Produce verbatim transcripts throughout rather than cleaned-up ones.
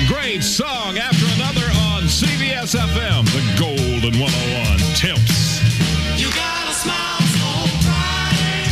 great song after another on C B S F M, the Golden one oh one. Temps. You got a smile so bright.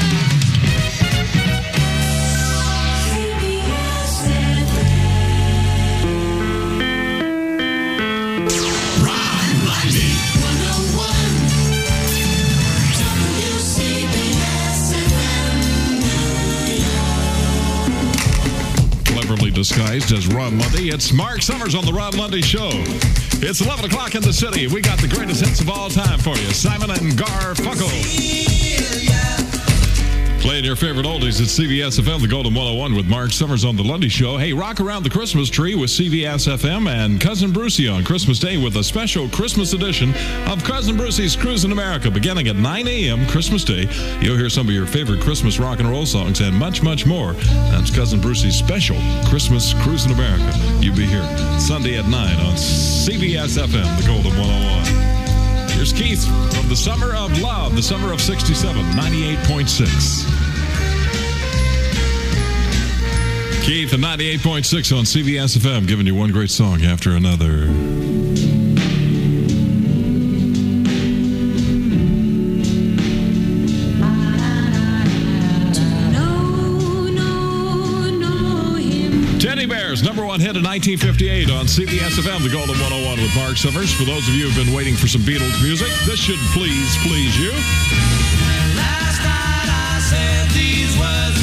C B S F M. Rock ninety one oh one. W C B S F M. Cleverly disguised as Ron Lundy, it's Mark Summers on the Ron Lundy Show. It's eleven o'clock in the city. We got the greatest hits of all time for you. Simon and Garfunkel. Playing your favorite oldies at C B S F M, the Golden one oh one with Mark Summers on the Lundy Show. Hey, rock around the Christmas tree with C B S F M and Cousin Brucey on Christmas Day with a special Christmas edition of Cousin Brucey's Cruising America. Beginning at nine a.m. Christmas Day, you'll hear some of your favorite Christmas rock and roll songs and much, much more. That's Cousin Brucey's special Christmas Cruising America. You'll be here Sunday at nine on C B S F M, the Golden one oh one. Here's Keith from the Summer of Love, the summer of sixty-seven, ninety-eight point six. Keith at ninety-eight point six on C B S F M, giving you one great song after another. Teddy Bears, number one hit in nineteen fifty-eight on C B S F M, the Golden one oh one with Mark Summers. For those of you who've been waiting for some Beatles music, this should please, please you. Last night I said these words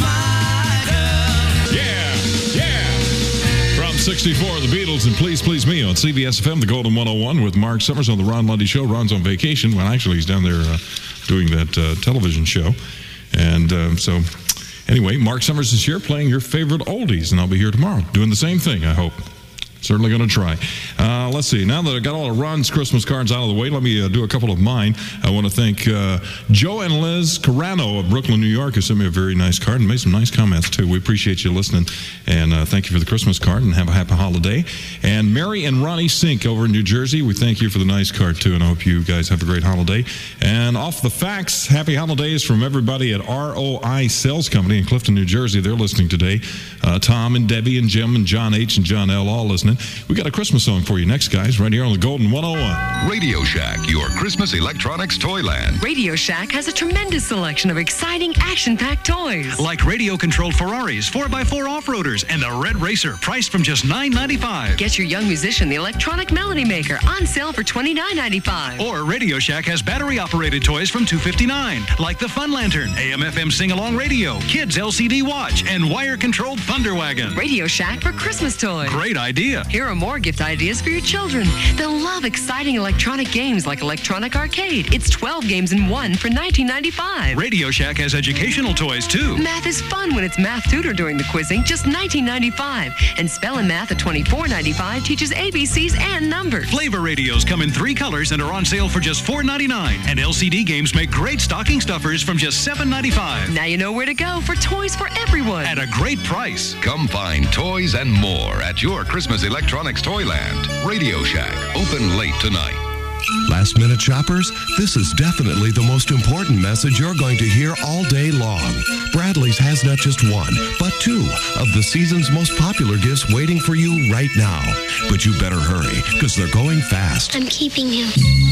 to my girl. Yeah, yeah. From sixty-four, the Beatles and Please, Please Me on C B S F M, the Golden one oh one with Mark Summers on the Ron Lundy Show. Ron's on vacation. Well, actually, he's down there uh, doing that uh, television show. And uh, so... Anyway, Mark Summers is here playing your favorite oldies, and I'll be here tomorrow doing the same thing, I hope. Certainly going to try. Uh, let's see. Now that I got all of Ron's Christmas cards out of the way, let me uh, do a couple of mine. I want to thank uh, Joe and Liz Carano of Brooklyn, New York, who sent me a very nice card and made some nice comments, too. We appreciate you listening, and uh, thank you for the Christmas card, and have a happy holiday. And Mary and Ronnie Sink over in New Jersey, we thank you for the nice card, too, and I hope you guys have a great holiday. And off the facts, happy holidays from everybody at R O I Sales Company in Clifton, New Jersey. They're listening today. Uh, Tom and Debbie and Jim and John H. and John L. all listening. We got a Christmas song for you next, guys, right here on the Golden one oh one. Radio Shack, your Christmas electronics toyland. Radio Shack has a tremendous selection of exciting action-packed toys. Like radio-controlled Ferraris, four by four off-roaders, and the Red Racer, priced from just nine ninety-five. Get your young musician the electronic melody maker on sale for twenty-nine ninety-five. Or Radio Shack has battery-operated toys from two fifty-nine, like the Fun Lantern, A M F M sing-along radio, kids L C D watch, and wire-controlled Thunder Wagon. Radio Shack for Christmas toys. Great idea. Here are more gift ideas for your children. They'll love exciting electronic games like Electronic Arcade. It's twelve games in one for nineteen ninety-five. Radio Shack has educational toys, too. Math is fun when it's Math Tutor during the quizzing, just nineteen ninety-five. And Spell and Math at twenty-four ninety-five teaches A B Cs and numbers. Flavor radios come in three colors and are on sale for just four ninety-nine. And L C D games make great stocking stuffers from just seven ninety-five. Now you know where to go for toys for everyone. At a great price. Come find toys and more at your Christmas electronics toyland. Radio Shack, open late tonight. Last minute shoppers, this is definitely the most important message you're going to hear all day long. Bradley's has not just one, but two of the season's most popular gifts waiting for you right now. But you better hurry, because they're going fast. I'm keeping him.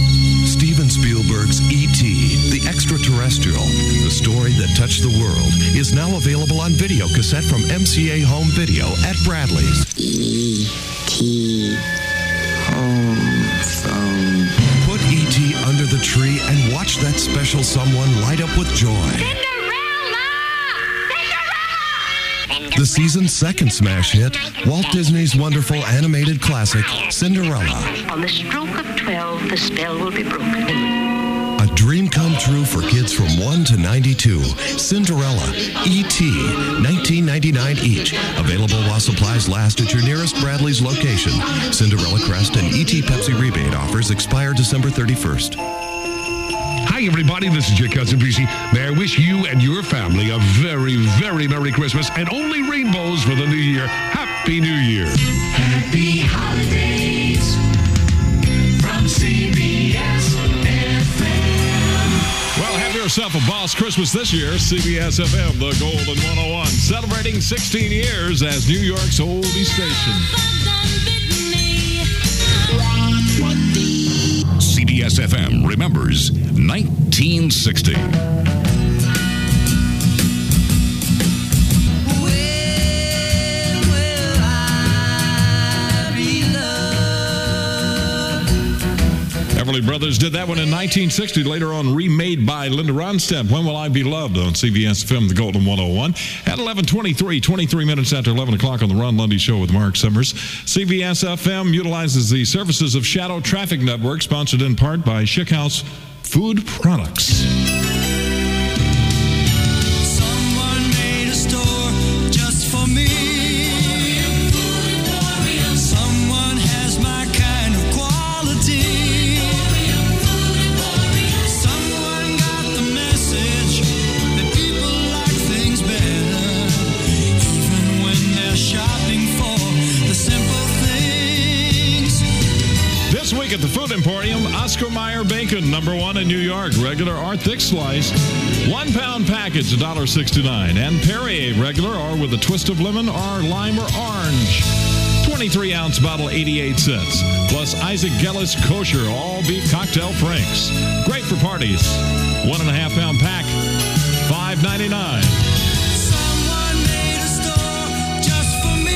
Steven Spielberg's E T, the extraterrestrial, the story that touched the world, is now available on video cassette from M C A Home Video at Bradley's. E T Home Phone. Put E T under the tree and watch that special someone light up with joy. Cinderella! Cinderella! The season's second smash hit, Walt Disney's wonderful animated classic, Cinderella. On the stroke of twelve, the spell will be broken. A dream come true for kids from one to ninety-two. Cinderella, E T, nineteen ninety-nine each. Available while supplies last at your nearest Bradley's location. Cinderella Crest and E T Pepsi rebate offers expire December thirty-first. Hi, everybody. This is your cousin Brucey. May I wish you and your family a very, very Merry Christmas and only rainbows for the new year. Happy New Year. Happy holidays from C B S F M. Well, have yourself a boss Christmas this year. C B S F M, the Golden one oh one, celebrating sixteen years as New York's oldie station. B S F M remembers nineteen sixty. Everly Brothers did that one in nineteen sixty, later on remade by Linda Ronstadt. When Will I Be Loved on C B S F M, the Golden one oh one. At eleven twenty-three, twenty-three minutes after eleven o'clock on the Ron Lundy Show with Mark Summers. C B S F M utilizes the services of Shadow Traffic Network, sponsored in part by Schick House Food Products. Someone made a store just for me. Someone has my kind of quality. Someone got the message that people like things better, even when they're shopping for the simple things. This week at the Food Emporium, Oscar Mayer bacon, number one in New York, regular or thick slice, one pound package, one dollar sixty-nine, and Perrier regular or with a twist of lemon or lime or orange, twenty-three ounce bottle, eighty-eight cents, plus Isaac Gellis kosher all beef cocktail franks, great for parties, one and a half pound pack, five ninety-nine. Someone made a store just for me.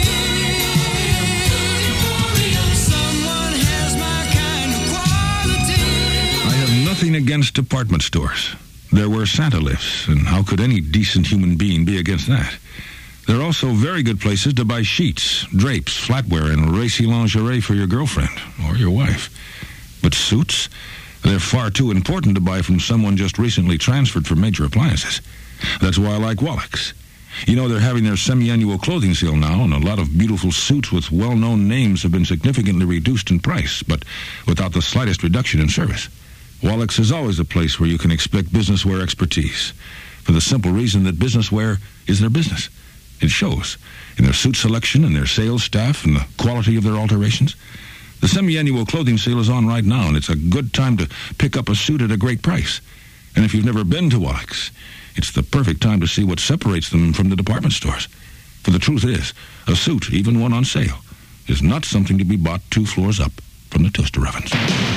Someone has my kind of quality. I have nothing against department stores. They're where Santa lives, and how could any decent human being be against that? They're also very good places to buy sheets, drapes, flatware, and racy lingerie for your girlfriend or your wife. But suits? They're far too important to buy from someone just recently transferred from Major Appliances. That's why I like Wallach's. You know, they're having their semi-annual clothing sale now, and a lot of beautiful suits with well-known names have been significantly reduced in price, but without the slightest reduction in service. Wallach's is always a place where you can expect business wear expertise, for the simple reason that business wear is their business. It shows in their suit selection and their sales staff and the quality of their alterations. The semi-annual clothing sale is on right now, and it's a good time to pick up a suit at a great price. And if you've never been to Wallach's, it's the perfect time to see what separates them from the department stores. For the truth is, a suit, even one on sale, is not something to be bought two floors up from the toaster ovens.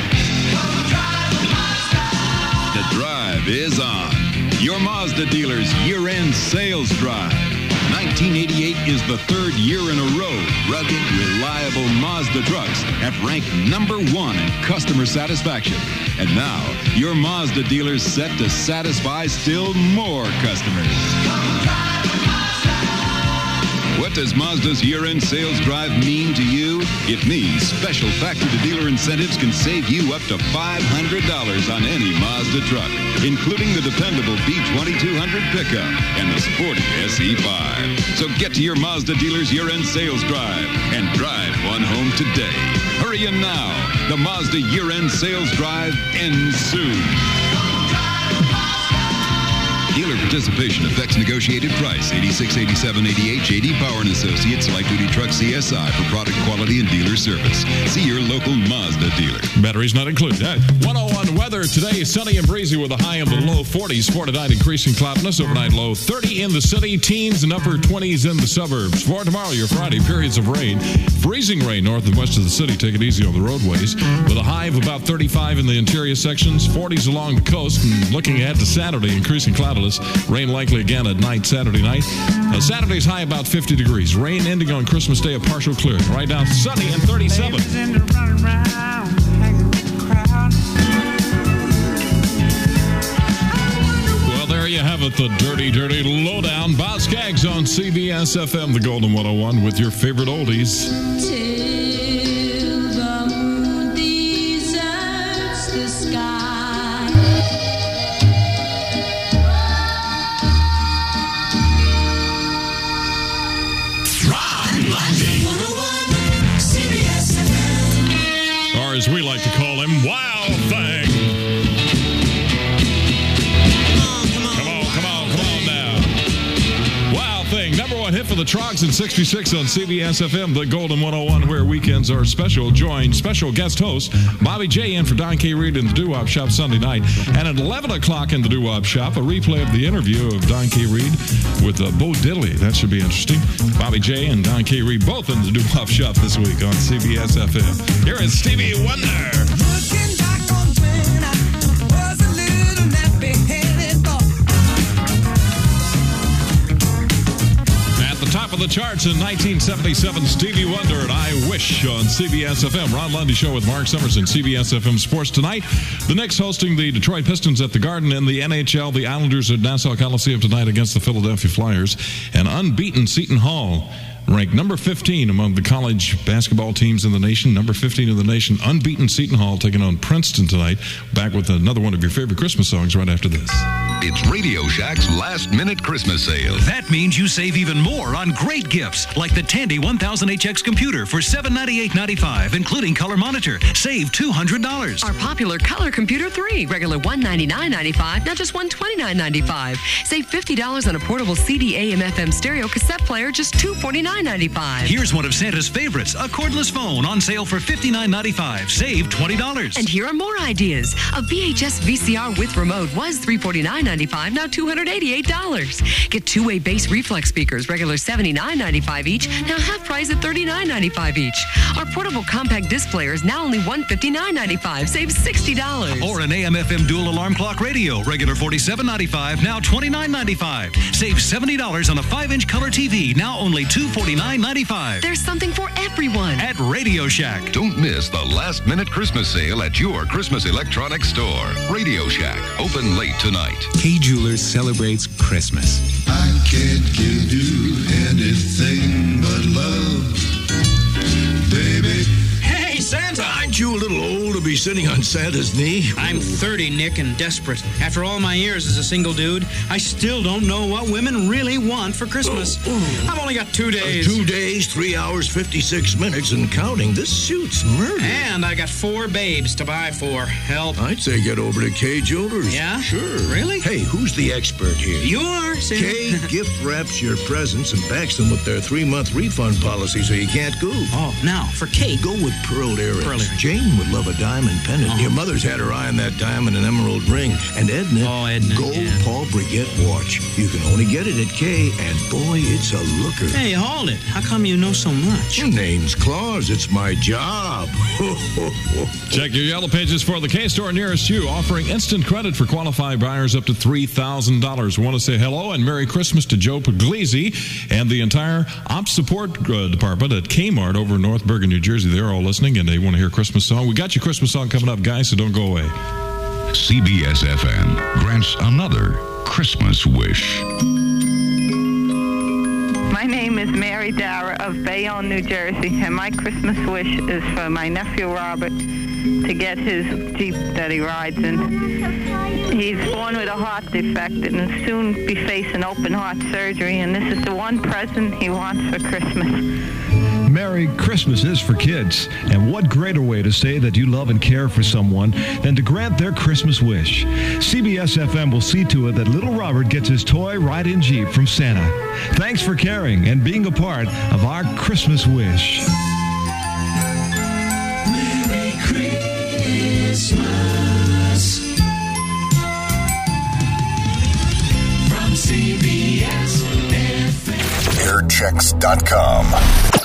The drive is on. Your Mazda dealer's year-end sales drive. nineteen eighty-eight is the third year in a row rugged, reliable Mazda trucks have ranked number one in customer satisfaction. And now, your Mazda dealer's set to satisfy still more customers. What does Mazda's year-end sales drive mean to you? It means special factory-to-dealer incentives can save you up to five hundred dollars on any Mazda truck, including the dependable B twenty-two hundred pickup and the sporty S E five. So get to your Mazda dealer's year-end sales drive and drive one home today. Hurry in now. The Mazda year-end sales drive ends soon. Dealer participation affects negotiated price. eighty-six eighty-seven eighty-eight J D Power and Associates, Light Duty Truck C S I for product quality and dealer service. See your local Mazda dealer. Batteries not included. Hey, one oh one weather today, sunny and breezy with a high in the low forties. For tonight, increasing cloudiness. Overnight low thirty in the city, teens and upper twenties in the suburbs. For tomorrow, your Friday, periods of rain. Freezing rain north and west of the city. Take it easy on the roadways. With a high of about thirty-five in the interior sections, forties along the coast. And looking ahead to Saturday, increasing cloudiness. Rain likely again at night, Saturday night. Uh, Saturday's high about fifty degrees. Rain ending on Christmas Day, a partial clearing. Right now, sunny and thirty-seven. Well, there you have it, the dirty, dirty lowdown. Boz Skaggs on C B S F M, the Golden one oh one, with your favorite oldies. Till the moon deserts the sky. Or as we like to call him, Wild Thing. Come on, come on, come on now. Wild Thing, number one hit for the Trogs in sixty-six on C B S F M, the Golden one oh one, where weekends are special. Join special guest host Bobby J in for Don K. Reed in the Doo-Wop Shop Sunday night. And at eleven o'clock in the Doo-Wop Shop, a replay of the interview of Don K. Reed with uh, Bo Diddley. That should be interesting. Bobby J and Don K. Reed both in the Doo-Wop Shop this week on C B S F M. Here is Stevie Wonder. Looking back on twenty of the charts in nineteen seventy-seven, Stevie Wonder and I Wish on C B S F M. Ron Lundy Show with Mark Summers and C B S F M Sports tonight. The Knicks hosting the Detroit Pistons at the Garden. In the N H L, the Islanders at Nassau Coliseum tonight against the Philadelphia Flyers. And unbeaten Seton Hall, ranked number fifteen among the college basketball teams in the nation. Number fifteen in the nation, unbeaten Seton Hall taking on Princeton tonight. Back with another one of your favorite Christmas songs right after this. It's Radio Shack's last minute Christmas sale. That means you save even more on great gifts like the Tandy one thousand H X computer for seven hundred ninety-eight dollars and ninety-five cents, including color monitor. Save two hundred dollars. Our popular Color Computer three, regular one hundred ninety-nine dollars and ninety-five cents, now just one hundred twenty-nine dollars and ninety-five cents. Save fifty dollars on a portable C D A M F M stereo cassette player, just two hundred forty-nine dollars and ninety-five cents. Here's one of Santa's favorites, a cordless phone on sale for fifty-nine dollars and ninety-five cents. Save twenty dollars. And here are more ideas. A V H S V C R with remote was three hundred forty-nine dollars and ninety-five cents, now two hundred eighty-eight dollars. Get two-way bass reflex speakers, regular seventy-nine dollars and ninety-five cents each, now half price at thirty-nine dollars and ninety-five cents each. Our portable compact disc player is now only one hundred fifty-nine dollars and ninety-five cents, save sixty dollars. Or an A M F M dual alarm clock radio, regular forty-seven dollars and ninety-five cents, now twenty-nine dollars and ninety-five cents. Save seventy dollars on a five-inch color T V, now only two hundred forty-nine dollars and ninety-five cents. There's something for everyone at Radio Shack. Don't miss the last minute Christmas sale at your Christmas electronics store. Radio Shack, open late tonight. Kay Jewelers celebrates Christmas. I can't give you anything but love, baby. Hey, Santa! Aren't you a little old to be sitting on Santa's knee? I'm thirty, Nick, and desperate. After all my years as a single dude, I still don't know what women really want for Christmas. Oh, oh. I've only got two days. Uh, two days, three hours, fifty-six minutes, and counting. This suit's murder. And I got four babes to buy for. Help. I'd say get over to Kay Jewelers. Yeah? Sure. Really? Hey, who's the expert here? You are, Santa. Kay gift wraps your presents and backs them with their three-month refund policy so you can't goof. Oh, now, for Kay, go with pearl earrings. Pearl earrings. Jane would love a diamond pendant. Uh-huh. Your mother's had her eye on that diamond and emerald ring. And Edna, oh, Edna gold yeah. Paul Brigette watch. You can only get it at Kay, and boy, it's a looker. Hey, hold it. How come you know so much? Your name's Claus. It's my job. Check your yellow pages for the Kay store nearest you, offering instant credit for qualified buyers up to three thousand dollars. We want to say hello and Merry Christmas to Joe Puglisi and the entire ops support uh, department at Kmart over in North Bergen, New Jersey. They're all listening, and they want to hear a Christmas song. We got your Christmas song coming up, guys, so don't go away. C B S F M grants another Christmas wish. My name is Mary Dara of Bayonne, New Jersey, and my Christmas wish is for my nephew Robert to get his Jeep that he rides in. He's born with a heart defect and will soon be facing open heart surgery, and this is the one present he wants for Christmas. Merry Christmas is for kids, and what greater way to say that you love and care for someone than to grant their Christmas wish. C B S F M will see to it that little Robert gets his toy ride-in Jeep from Santa. Thanks for caring and being a part of our Christmas wish. Merry Christmas from C B S F M. air checks dot com.